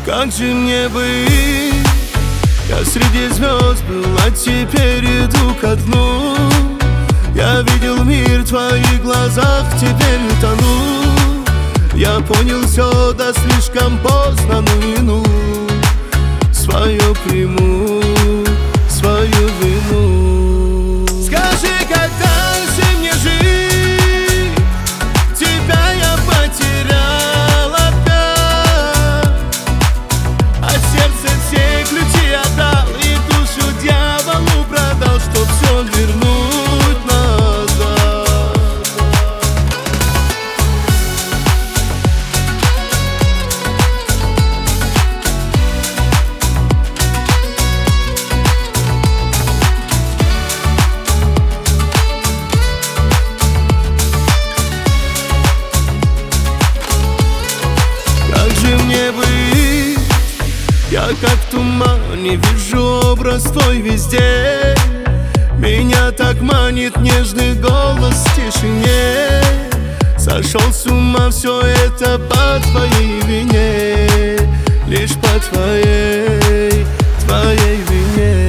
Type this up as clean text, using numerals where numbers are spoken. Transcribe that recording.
Как же мне быть? Я среди звезд был, а теперь иду ко дну. Я видел мир в твоих глазах, теперь тону. Я понял все, да слишком поздно, ну свою приму, свою вину. Скажи, как дальше мне жить? Тебя я потерял опять, а сердце все ключи отдал и душу дьяволу продал, чтоб все вернуть назад. Как же мне быть? Я как туман, не вижу образ твой везде. Меня так манит нежный голос в тишине. Сошел с ума, все это по твоей вине, лишь по твоей вине.